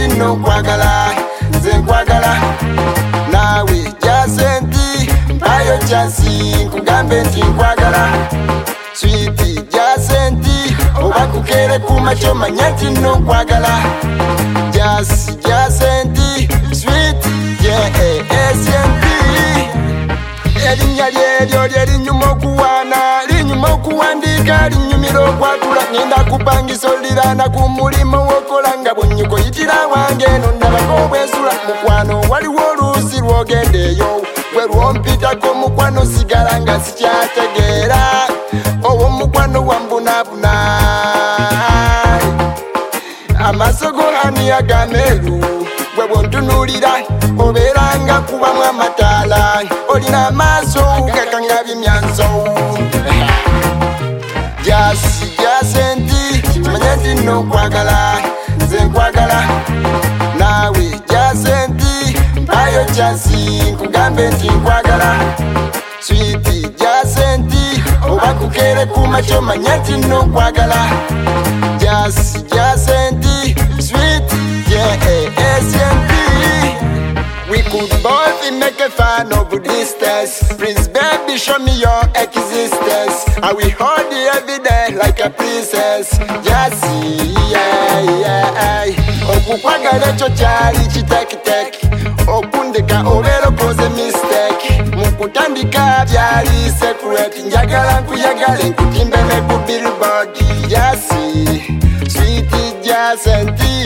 nti nkwagala nze nkwagala nawe Jacenti mpayo chansi nkugambe nti nkwagala Sweet Jacenti oba kukere kumacho manya nti nkwagala Jacenti Sweet Jacenti Erinnya lyeryo lyerinyuma okuwaana linyuma okuwandika linyumira okwatula ngenda kupangisa olirana ku mulimo wokola nga bwonyikoyitira wange eno ndabako bwensula mukwano waliwo oluusi lwogendeeyo bwe lwompitako mukwano sigala nga sikyategeera owo mukwano wambunabuna amaaso go ani agameeru gwe bwontunulira obeeranga kubamu amataala olina amaaso gakangabye emyanso Jacenti kimanye nti nkwagala nze nkwagala nawe Jacenti mpayo chansi nkugambe nti nkwagala Sweet Jacenti oba kukere kumacho manya nti nkwagala Jacenti Sweet Jacenti. We could both make a fan of distance. Please baby show me your existence. I will hold you every day like a princess. Jassy, okukwagala ekyo kyali kitekiteki okundeka obeera okoze mistake mukutandika byali secret njagala nkuyagale nkutimbe ne ku billboard Jassy, Sweet Jacenti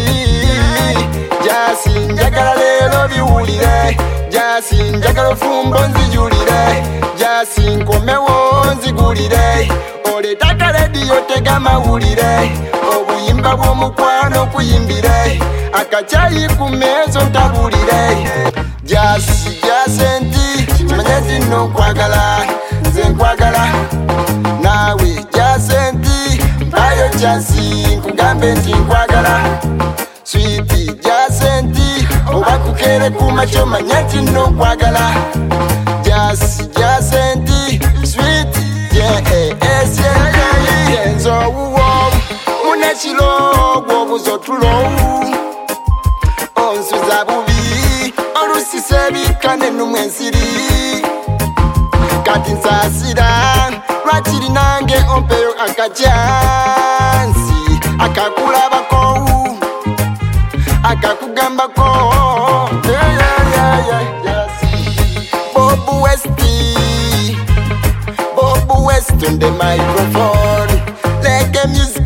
Jassy njagala leero biwulire Jassy njagala ofumbo nzijulire Jassy nkomewo nzigulire oleetaka rediyo tega mawulire obuyimba bw'omukwano kuyimbire akacyayi ku meezo ntabulire Jacenti kimanye nti nkwagala nze nkwagala nawe Jacenti mpayo chansi nkugambe nti nkwagala Sweet Jacenti oba kukere kumacho manya nti nkwagala Jacenti Sweet Jacenti yenzo wuwo munekiro gwobuzo tulowu onsuza bubi olusise bikane numwensiri kati nsasira lwakiri nange ompeyo akacyansi akakulabako akakugambako Bob West on the microphone, reggae music